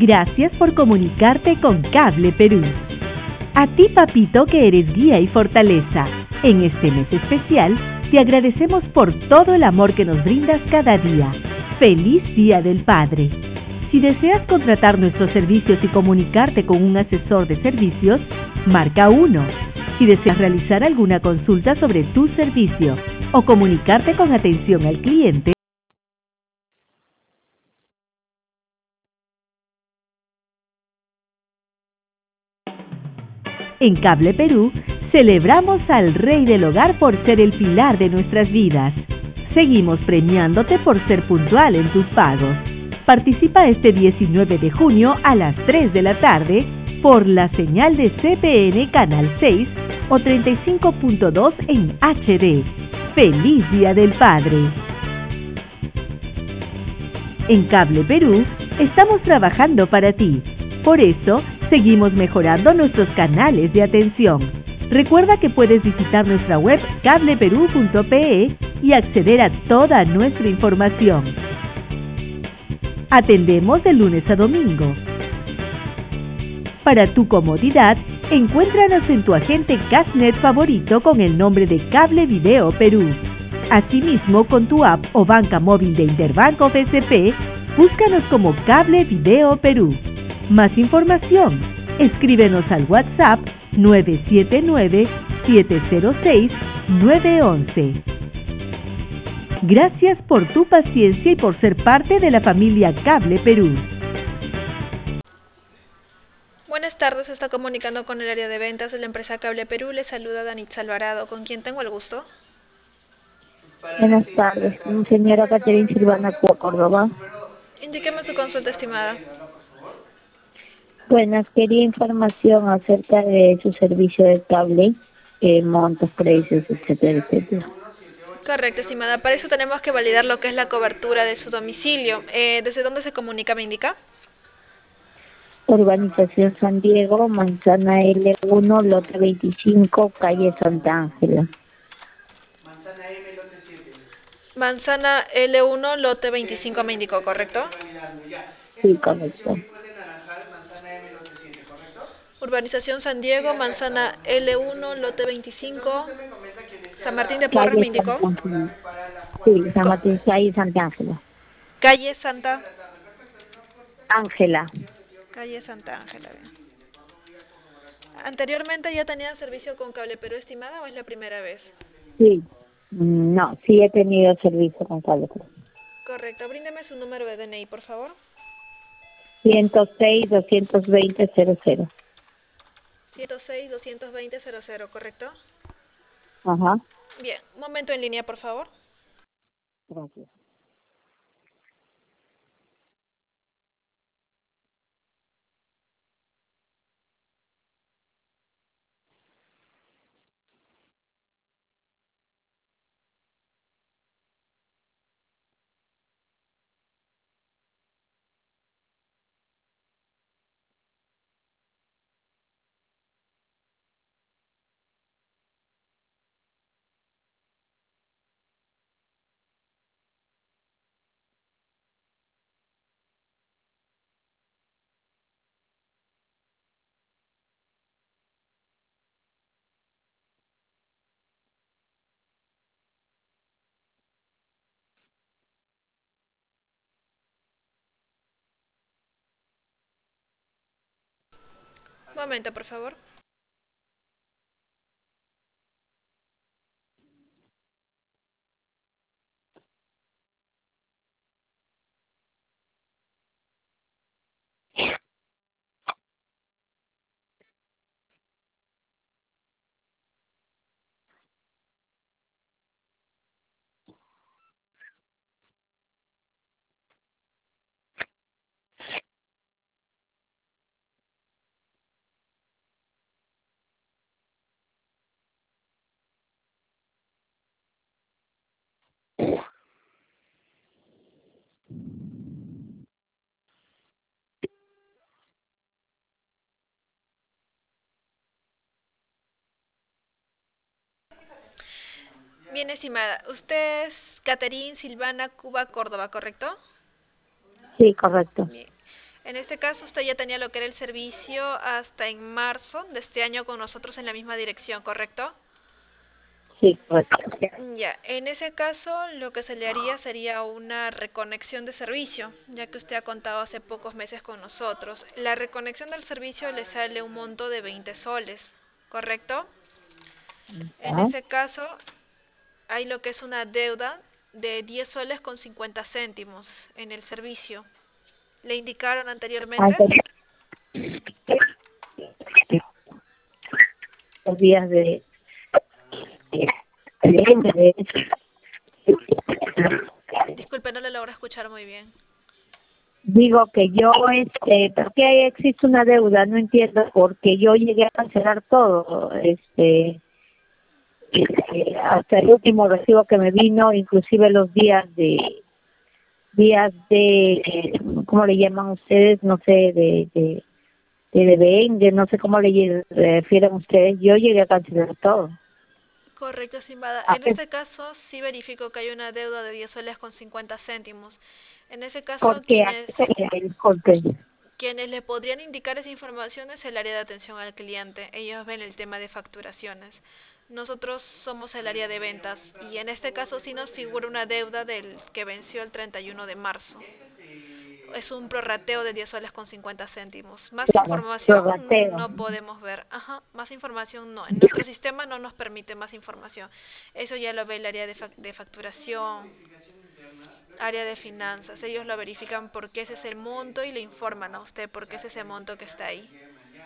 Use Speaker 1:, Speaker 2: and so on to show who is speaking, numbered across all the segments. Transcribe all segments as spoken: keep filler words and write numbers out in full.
Speaker 1: Gracias por comunicarte con Cable Perú. A ti, papito, que eres guía y fortaleza. En este mes especial, te agradecemos por todo el amor que nos brindas cada día. ¡Feliz Día del Padre! Si deseas contratar nuestros servicios y comunicarte con un asesor de servicios, marca uno. Si deseas realizar alguna consulta sobre tu servicio o comunicarte con atención al cliente, en Cable Perú, celebramos al Rey del Hogar por ser el pilar de nuestras vidas. Seguimos premiándote por ser puntual en tus pagos. Participa este diecinueve de junio a las tres de la tarde por la señal de C P N Canal seis o treinta y cinco punto dos en H D. ¡Feliz Día del Padre! En Cable Perú, estamos trabajando para ti. Por eso, seguimos mejorando nuestros canales de atención. Recuerda que puedes visitar nuestra web cable perú punto pe y acceder a toda nuestra información. Atendemos de lunes a domingo. Para tu comodidad, encuéntranos en tu agente Cashnet favorito con el nombre de Cable Video Perú. Asimismo, con tu app o banca móvil de Interbanco B C P, búscanos como Cable Video Perú. Más información, escríbenos al WhatsApp nueve siete nueve, siete cero seis, nueve uno uno. Gracias por tu paciencia y por ser parte de la familia Cable Perú.
Speaker 2: Buenas tardes, se está comunicando con el área de ventas de la empresa Cable Perú. Le saluda Danitza Alvarado, ¿con quién tengo el gusto?
Speaker 3: Buenas tardes, señora Caterina Silvana Córdoba.
Speaker 2: Indíqueme su consulta, estimada.
Speaker 3: Buenas, quería información acerca de su servicio de cable, eh, montos, precios, etcétera, etcétera.
Speaker 2: Correcto, estimada. Para eso tenemos que validar lo que es la cobertura de su domicilio. Eh, ¿Desde dónde se comunica, me indica?
Speaker 3: Urbanización San Diego, Manzana L uno, lote veinticinco, calle Santa Ángela.
Speaker 2: Manzana L uno, lote veinticinco, me indicó, ¿correcto?
Speaker 3: Sí, correcto.
Speaker 2: Urbanización San Diego, Manzana L uno, lote veinticinco, San Martín de Porres, me
Speaker 3: Calle
Speaker 2: indicó.
Speaker 3: Santa Ángela. Sí, San Martín, calle Santa Ángela.
Speaker 2: Calle Santa
Speaker 3: Ángela.
Speaker 2: Calle Santa Ángela, bien. ¿Anteriormente ya tenía servicio con Cable Perú, estimada, o es la primera vez?
Speaker 3: Sí, no, sí he tenido servicio con cable.
Speaker 2: Correcto, bríndeme su número de D N I, por favor.
Speaker 3: ciento seis, doscientos veinte, cero cero.
Speaker 2: ciento seis, doscientos veinte, cero cero, ¿correcto?
Speaker 3: Ajá.
Speaker 2: Bien, un momento en línea, por favor.
Speaker 3: Gracias.
Speaker 2: Un momento, por favor. Bien, estimada. Usted es Caterine Silvana Cuba Córdoba, ¿correcto?
Speaker 3: Sí, correcto.
Speaker 2: Bien. En este caso, usted ya tenía lo que era el servicio hasta en marzo de este año con nosotros en la misma dirección, ¿correcto?
Speaker 3: Sí, correcto.
Speaker 2: Ya, en ese caso lo que se le haría sería una reconexión de servicio, ya que usted ha contado hace pocos meses con nosotros. La reconexión del servicio le sale un monto de veinte soles, ¿correcto? En
Speaker 3: ¿Ya?
Speaker 2: ese caso hay lo que es una deuda de diez soles con cincuenta céntimos en el servicio. ¿Le indicaron anteriormente?
Speaker 3: Antes los días de, de, de,
Speaker 2: Disculpe, no le logro escuchar muy bien.
Speaker 3: digo que yo, este, ¿por qué existe una deuda? No entiendo, porque yo llegué a cancelar todo, este, este, hasta el último recibo que me vino, inclusive los días de, días de, eh, ¿cómo le llaman ustedes? No sé, de, de, de devengue, no sé cómo le refieren ustedes, yo llegué a cancelar todo.
Speaker 2: Correcto, estimada.
Speaker 3: ¿A
Speaker 2: En
Speaker 3: qué?
Speaker 2: este caso sí verifico que hay una deuda de diez soles con cincuenta céntimos. En ese caso,
Speaker 3: Porque a qué se
Speaker 2: quienes,
Speaker 3: le disculpe.
Speaker 2: quienes le podrían indicar esa información es el área de atención al cliente. Ellos ven el tema de facturaciones. Nosotros somos el área de ventas y en este caso sí nos figura una deuda del que venció el treinta y uno de marzo. Es un prorrateo de diez soles con cincuenta céntimos. Más
Speaker 3: Claro,
Speaker 2: información
Speaker 3: prorrateo.
Speaker 2: no podemos ver. Ajá, más información no. En nuestro sistema no nos permite más información. Eso ya lo ve el área de, fac de facturación, área de finanzas. Ellos lo verifican porque ese es el monto y le informan a usted porque ese es ese monto que está ahí.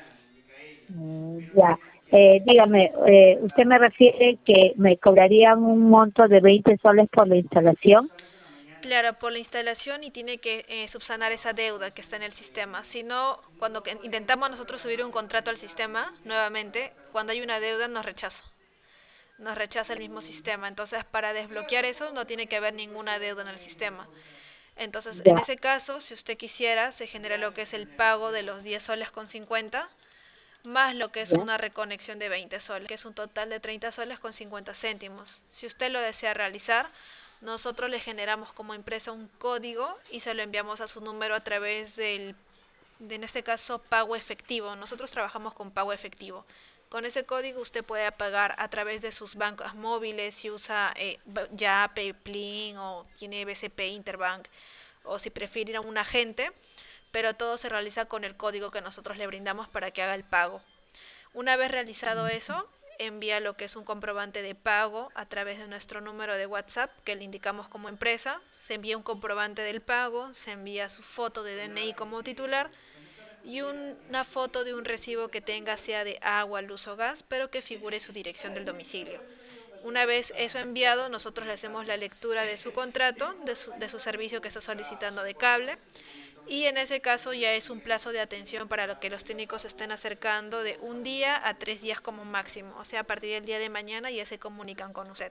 Speaker 3: Mm, ya. Eh, dígame, eh, usted me refiere que me cobrarían un monto de veinte soles por la instalación.
Speaker 2: Claro, por la instalación y tiene que eh, subsanar esa deuda que está en el sistema. Si no, cuando que intentamos nosotros subir un contrato al sistema, nuevamente, cuando hay una deuda nos rechaza. Nos rechaza el mismo sistema. Entonces, para desbloquear eso, no tiene que haber ninguna deuda en el sistema. Entonces, en
Speaker 3: Ya,
Speaker 2: ese caso, si usted quisiera, se genera lo que es el pago de los diez soles con cincuenta, más lo que es
Speaker 3: ya,
Speaker 2: una reconexión de veinte soles, que es un total de treinta soles con cincuenta céntimos. Si usted lo desea realizar, nosotros le generamos como empresa un código y se lo enviamos a su número a través del, de, en este caso, pago efectivo. Nosotros trabajamos con pago efectivo. Con ese código usted puede pagar a través de sus bancos móviles, si usa eh, ya PayPlin o tiene B C P Interbank, o si prefiere ir a un agente, pero todo se realiza con el código que nosotros le brindamos para que haga el pago. Una vez realizado eso, envía lo que es un comprobante de pago a través de nuestro número de WhatsApp que le indicamos como empresa. Se envía un comprobante del pago, se envía su foto de D N I como titular y un- una foto de un recibo que tenga sea de agua, luz o gas, pero que figure su dirección del domicilio. Una vez eso enviado, nosotros le hacemos la lectura de su contrato, de su, de su servicio que está solicitando de cable, y en ese caso ya es un plazo de atención para lo que los técnicos se estén acercando de un día a tres días como máximo. O sea, a partir del día de mañana ya se comunican con usted.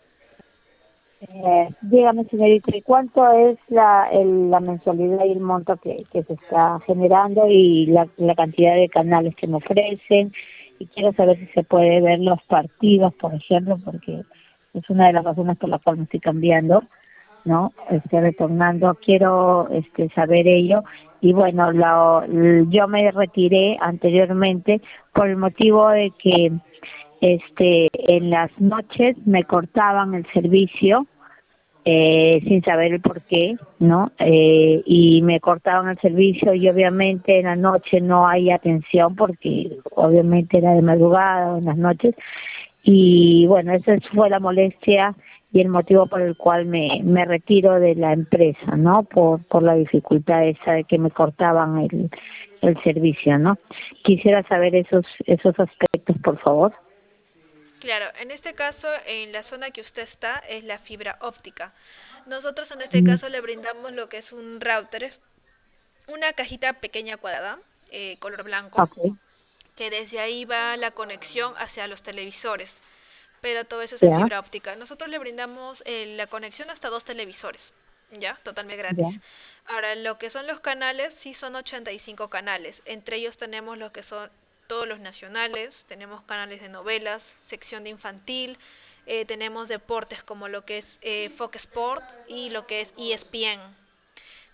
Speaker 3: eh, dígame, señorita, ¿y cuánto es la, el, la mensualidad y el monto que, que se está generando y la, la cantidad de canales que me ofrecen? Y quiero saber si se puede ver los partidos, por ejemplo, porque es una de las razones por las cuales me estoy cambiando, ¿no? Este, retornando, quiero este, saber ello. Y bueno, lo, yo me retiré anteriormente por el motivo de que este, en las noches me cortaban el servicio eh, sin saber el por qué, ¿no? Eh, y me cortaban el servicio y obviamente en la noche no hay atención porque obviamente era de madrugada o en las noches y bueno, esa fue la molestia y el motivo por el cual me, me retiro de la empresa, ¿no? Por, por la dificultad esa de que me cortaban el, el servicio, ¿no? Quisiera saber esos, esos aspectos, por favor.
Speaker 2: Claro, en este caso, en la zona que usted está es la fibra óptica. Nosotros en este
Speaker 3: Mm,
Speaker 2: caso le brindamos lo que es un router, una cajita pequeña cuadrada, eh, color blanco,
Speaker 3: ok,
Speaker 2: que desde ahí va la conexión hacia los televisores, pero todo eso es en
Speaker 3: ya,
Speaker 2: fibra óptica. Nosotros le brindamos eh, la conexión hasta dos televisores, ya, totalmente
Speaker 3: ya,
Speaker 2: gratis. Ahora, lo que son los canales, sí son ochenta y cinco canales. Entre ellos tenemos lo que son todos los nacionales, tenemos canales de novelas, sección de infantil, eh, tenemos deportes como lo que es eh, Fox Sport y lo que es E S P N.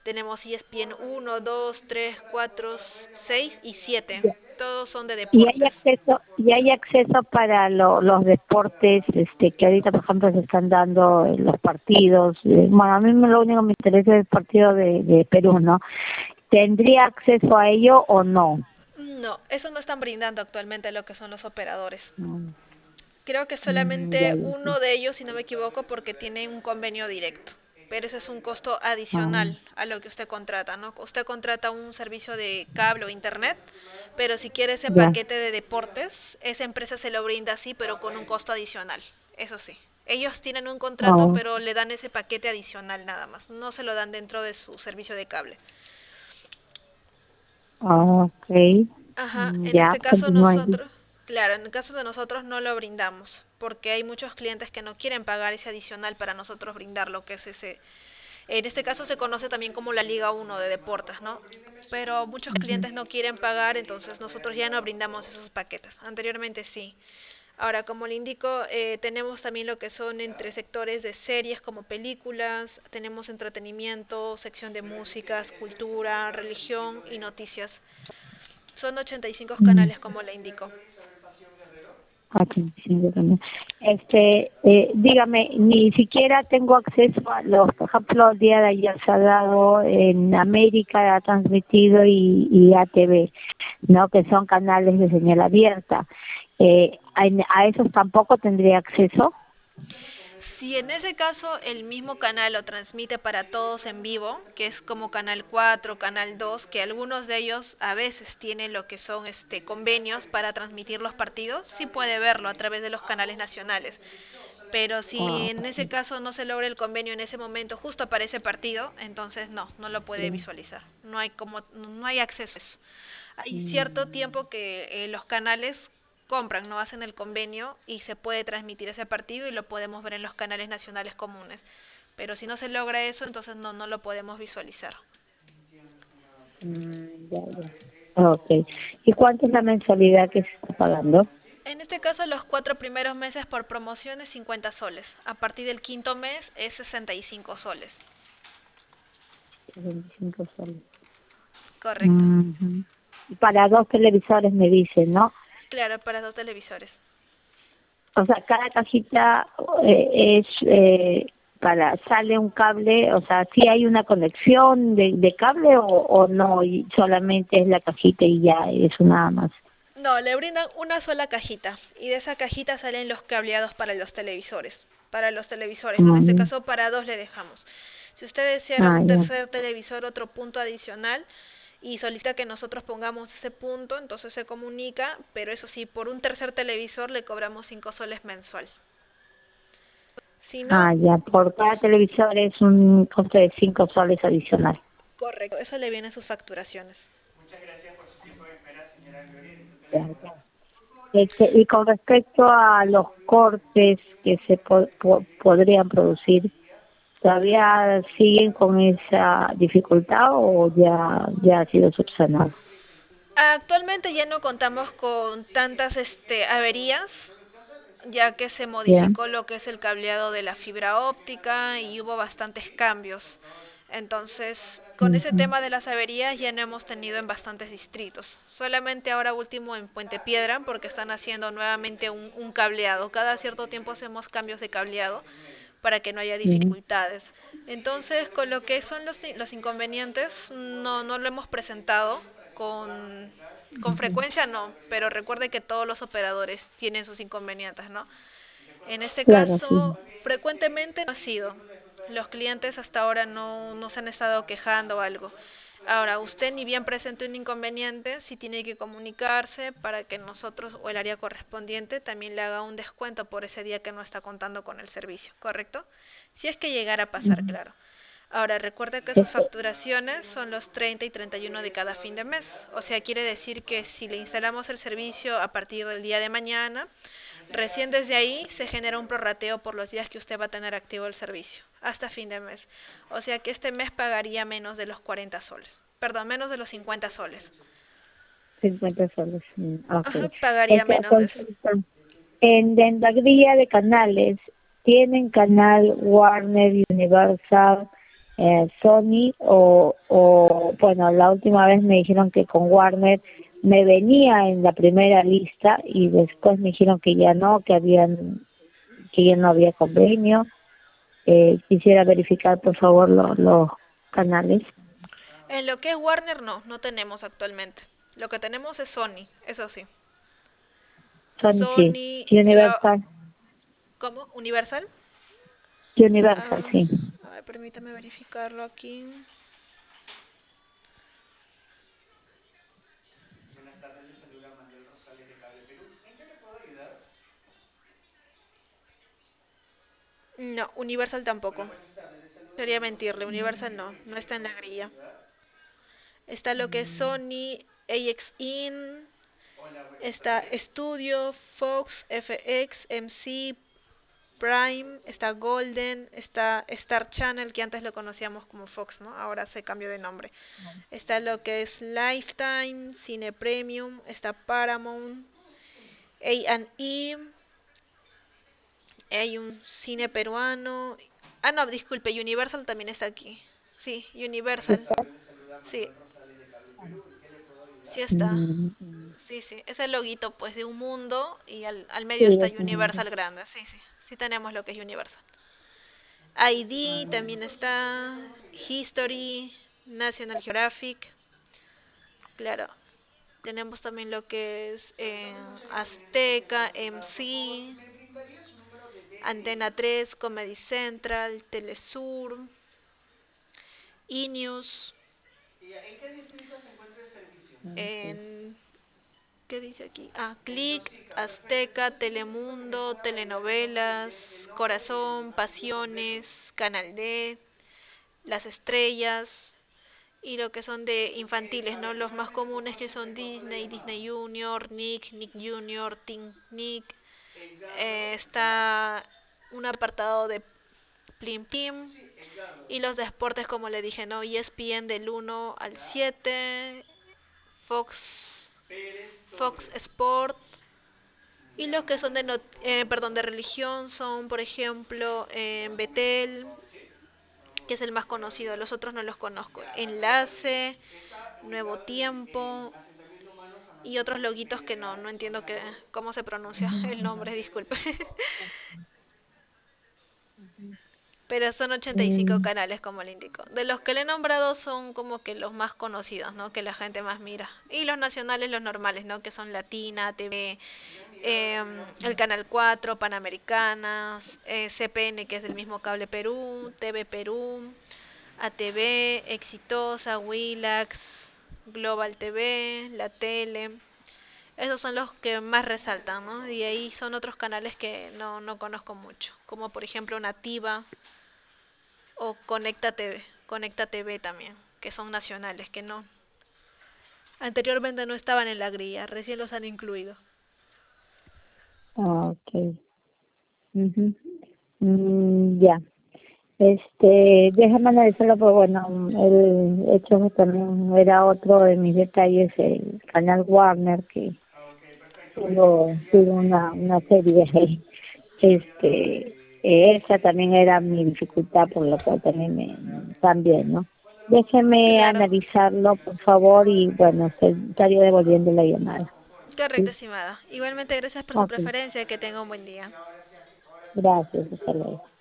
Speaker 2: Tenemos E S P N uno, dos, tres, cuatro, seis y siete.
Speaker 3: Ya.
Speaker 2: Todos son de
Speaker 3: Y hay
Speaker 2: deportes.
Speaker 3: acceso, y hay acceso para lo- los deportes, este, que ahorita, por ejemplo, se están dando en los partidos. Eh, Bueno, a mí me- lo único que me interesa es el partido de, de Perú, ¿no? ¿Tendría acceso a ello o no?
Speaker 2: No, eso no están brindando actualmente lo que son los operadores.
Speaker 3: Mm,
Speaker 2: Creo que
Speaker 3: mm, ya,
Speaker 2: solamente
Speaker 3: ya, sí.
Speaker 2: uno de ellos, si no me equivoco, porque tiene un convenio directo. Pero ese es un costo
Speaker 3: Ah,
Speaker 2: adicional a lo que usted contrata, ¿no? Usted contrata un servicio de cable o internet, pero si quiere ese
Speaker 3: ya.
Speaker 2: paquete de deportes, esa empresa se lo brinda así, pero con un costo adicional. Eso sí. Ellos tienen un contrato,
Speaker 3: Oh,
Speaker 2: pero le dan ese paquete adicional nada más. No se lo dan dentro de su servicio de cable.
Speaker 3: ah, ok.
Speaker 2: Ajá,
Speaker 3: Mm,
Speaker 2: en
Speaker 3: ya,
Speaker 2: este caso
Speaker 3: continúa ahí.
Speaker 2: nosotros, claro, en el caso de nosotros no lo brindamos, porque hay muchos clientes que no quieren pagar ese adicional para nosotros brindar lo que es ese. En este caso se conoce también como la Liga uno de deportes, ¿no? Pero muchos
Speaker 3: Ujú.
Speaker 2: clientes no quieren pagar, entonces nosotros ya no brindamos esos paquetes. Anteriormente sí. Ahora, como le indico, eh, tenemos también lo que son entre sectores de series como películas, tenemos entretenimiento, sección de músicas, cultura, religión y noticias. Son ochenta y cinco
Speaker 3: Mm.
Speaker 2: canales, como le indico.
Speaker 3: Aquí, sí, yo también. Este, eh, dígame, ni siquiera tengo acceso a los, por ejemplo, el día de ayer se ha dado en América, ha transmitido y, y A T V, ¿no? Que son canales de señal abierta. Eh, a, a esos tampoco tendría acceso.
Speaker 2: Si en ese caso el mismo canal lo transmite para todos en vivo, que es como Canal cuatro, Canal dos, que algunos de ellos a veces tienen lo que son este convenios para transmitir los partidos, sí puede verlo a través de los canales nacionales. Pero si
Speaker 3: Ah,
Speaker 2: en ese caso no se logra el convenio en ese momento justo para ese partido, entonces no, no lo puede
Speaker 3: sí.
Speaker 2: visualizar. No hay como no hay acceso a eso. Hay cierto
Speaker 3: Mm,
Speaker 2: tiempo que eh, los canales compran, no hacen el convenio y se puede transmitir ese partido y lo podemos ver en los canales nacionales comunes. Pero si no se logra eso, entonces no no lo podemos visualizar.
Speaker 3: mm, ya, ya. Okay. ¿Y cuánto es la mensualidad que se está pagando?
Speaker 2: En este caso, los cuatro primeros meses por promociones cincuenta soles. A partir del quinto mes es sesenta y cinco soles.
Speaker 3: veinticinco soles.
Speaker 2: Correcto.
Speaker 3: Ujú. Y para dos televisores me dicen, ¿no?
Speaker 2: Claro, para dos televisores.
Speaker 3: O sea, cada cajita eh, es eh, para, sale un cable, o sea, ¿sí hay una conexión de, de cable o, o no? Y solamente es la cajita y ya, es nada más.
Speaker 2: No, le brindan una sola cajita y de esa cajita salen los cableados para los televisores. Para los televisores, ¿no? En este
Speaker 3: Mm,
Speaker 2: caso para dos le dejamos. Si usted deseara
Speaker 3: ah,
Speaker 2: un
Speaker 3: ya.
Speaker 2: tercer televisor, otro punto adicional y solicita que nosotros pongamos ese punto, entonces se comunica, pero eso sí, por un tercer televisor le cobramos cinco soles mensual. Si no,
Speaker 3: Ah, ya, por cada televisor es un costo de cinco soles adicional.
Speaker 2: correcto, eso le viene a sus facturaciones.
Speaker 3: Ya, ya. Este, y con respecto a los cortes que se po- po- podrían producir, ¿todavía siguen con esa dificultad o ya, ya ha sido subsanado?
Speaker 2: Actualmente ya no contamos con tantas este averías, ya que se
Speaker 3: Ya.
Speaker 2: modificó lo que es el cableado de la fibra óptica y hubo bastantes cambios. Entonces, con ese
Speaker 3: Ujú.
Speaker 2: tema de las averías ya no hemos tenido en bastantes distritos. Solamente ahora último en Puente Piedra, porque están haciendo nuevamente un, un cableado. Cada cierto tiempo hacemos cambios de cableado para que no haya
Speaker 3: Ujú.
Speaker 2: dificultades. Entonces, con lo que son los, los inconvenientes, no, no lo hemos presentado con, con
Speaker 3: Ujú.
Speaker 2: frecuencia, no, pero recuerde que todos los operadores tienen sus inconvenientes, ¿no? En este
Speaker 3: Claro, sí.
Speaker 2: caso, frecuentemente no ha sido. Los clientes hasta ahora no, no se han estado quejando o algo. Ahora, usted ni bien presente un inconveniente, si tiene que comunicarse para que nosotros o el área correspondiente también le haga un descuento por ese día que no está contando con el servicio, ¿correcto? Si es que llegara a pasar,
Speaker 3: Ujú.
Speaker 2: claro. Ahora, recuerde que sus
Speaker 3: Este,
Speaker 2: facturaciones son los treinta y treinta y uno de cada fin de mes. O sea, quiere decir que si le instalamos el servicio a partir del día de mañana, recién desde ahí se genera un prorrateo por los días que usted va a tener activo el servicio, hasta fin de mes. O sea que este mes pagaría menos de los cuarenta soles. Perdón, menos de los cincuenta soles.
Speaker 3: cincuenta soles. Mm,
Speaker 2: Ajá,
Speaker 3: ok.
Speaker 2: pagaría
Speaker 3: Este,
Speaker 2: menos de eso.
Speaker 3: consulta. En, en la grilla de canales, ¿tienen canal Warner, Universal? eh, Sony o, o, bueno, la última vez me dijeron que con Warner me venía en la primera lista y después me dijeron que ya no, que habían que ya no había convenio. Eh, quisiera verificar por favor lo- los canales.
Speaker 2: En lo que es Warner, no, no tenemos actualmente. Lo que tenemos es Sony, eso sí.
Speaker 3: Sony sí,
Speaker 2: Sony, la,
Speaker 3: Universal,
Speaker 2: ¿cómo? ¿Universal?
Speaker 3: Universal
Speaker 2: Ah,
Speaker 3: sí.
Speaker 2: a ver, permítame verificarlo aquí. No, Universal tampoco. Quería mentirle, Universal no, no está en la grilla. Está lo que es Sony, A X In, está Studio, Fox, F X, M C, Prime, está Golden, está Star Channel, que antes lo conocíamos como Fox, ¿no? Ahora se cambió de nombre. Está lo que es Lifetime, Cine Premium, está Paramount, A and E, hay un cine peruano. Ah, no, disculpe, Universal también está aquí. Sí, Universal. Sí, sí está.
Speaker 3: Mm,
Speaker 2: Sí, sí, es el loguito pues de un mundo y al, al medio
Speaker 3: sí,
Speaker 2: está
Speaker 3: es un-
Speaker 2: Universal grande. Sí, sí, sí tenemos lo que es Universal. I D
Speaker 3: mm,
Speaker 2: también está, History, National Geographic, claro. Tenemos también lo que es eh, Azteca, M C, Antena tres, Comedy Central, Telesur, E-News,
Speaker 3: ok.
Speaker 2: en, ¿qué dice aquí? Ah, Click, Azteca, Telemundo, Telenovelas, Corazón, Pasiones, Canal D, Las Estrellas, y lo que son de infantiles, ¿no? Los más comunes que son Disney, Disney Junior, Nick, Nick Junior, Teen Nick. Eh, está un apartado de Plim Plim. Y los de deportes, como le dije, ¿no? E S P N del uno al siete, Fox, Fox Sport. Y los que son de, not eh, perdón, de religión son, por ejemplo, eh, Betel, que es el más conocido. Los otros no los conozco. Enlace, Nuevo Tiempo y otros loguitos que no, no entiendo que, cómo se pronuncia el nombre, disculpe. Pero son ochenta y cinco
Speaker 3: Mm,
Speaker 2: canales, como le indico. De los que le he nombrado son como que los más conocidos, ¿no? Que la gente más mira. Y los nacionales, los normales, ¿no? Que son Latina, T V, eh, el Canal cuatro, Panamericanas, eh, C P N, que es del mismo Cable Perú, T V Perú, A T V, Exitosa, Willax, Global T V, La Tele. Esos son los que más resaltan, ¿no? Y ahí son otros canales que no, no conozco mucho, como por ejemplo Nativa o Conecta T V, Conecta T V también, que son nacionales, que no, anteriormente no estaban en la grilla, recién los han incluido.
Speaker 3: ah, ok. Ujú. Mm, ya. Este, déjame analizarlo, pero bueno, el hecho que también era otro de mis detalles, el canal Warner, que tuvo, tuvo una, una serie ahí. Este, eh, esa también era mi dificultad, por lo cual también me, también, ¿no? Déjeme
Speaker 2: Claro,
Speaker 3: analizarlo, por favor, y bueno, se estaría devolviendo la llamada.
Speaker 2: correcto,
Speaker 3: ¿Sí?
Speaker 2: estimada. Igualmente, gracias por su
Speaker 3: Ok,
Speaker 2: preferencia y que tenga un buen día.
Speaker 3: gracias, hasta luego.